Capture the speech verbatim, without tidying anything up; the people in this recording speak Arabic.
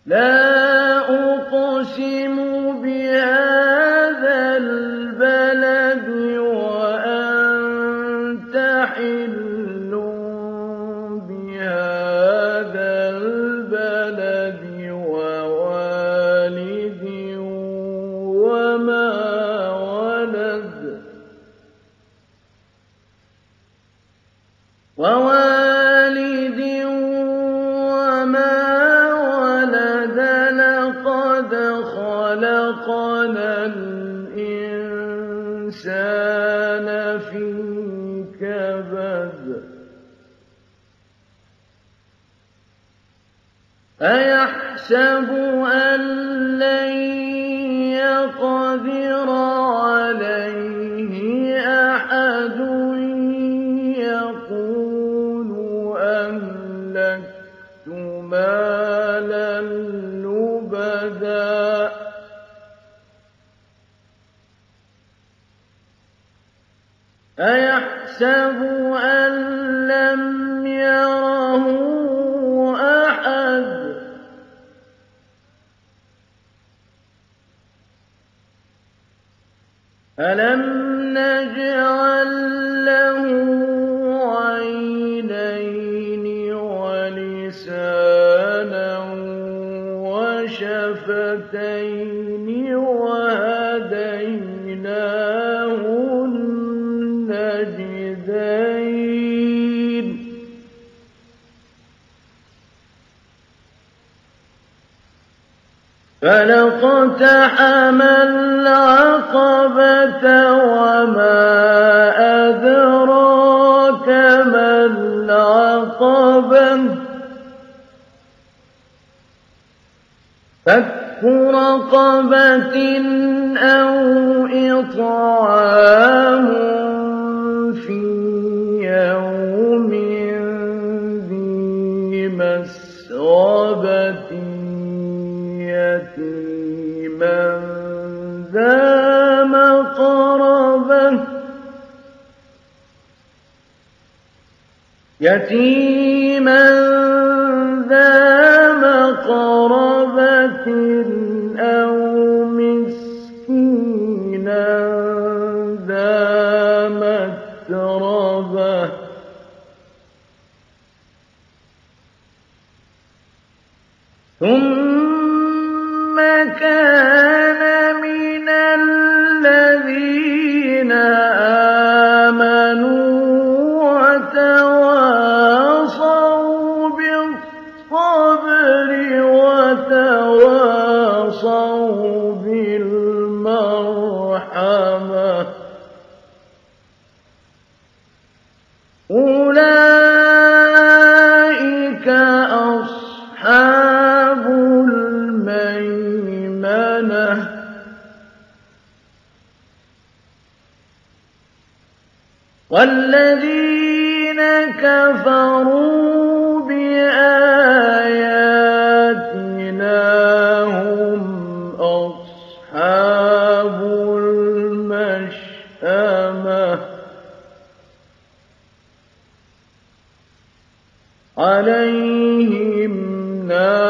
لا أقسم بهذا البلد وأنت حل بهذا البلد ووالد وما ولد ووالد وما ولد لقد خلقنا الإنسان في كبد أيحسب أن لن يقدر عليه أحد يقول أهلكت مالا لبدا أيحسب أن لم يره أحد ألم نجعل له عينين ولسانا وشفتين وهديناه النجدين فلاقتحم العقبة وما أدراك ما العقبة فك رقبة أو إطعام في يوم ذي مسغبة يتيما ذا مقربة يتيما ذا مقربة أو مسكينا ذا متربة ثم كان من الذين آمنوا وتواصوا بالصبر وتواصوا بالمرحمة أولئك أصحاب الميمنة والذين كفروا بآياتنا هم أصحاب المشأمة عليهم نار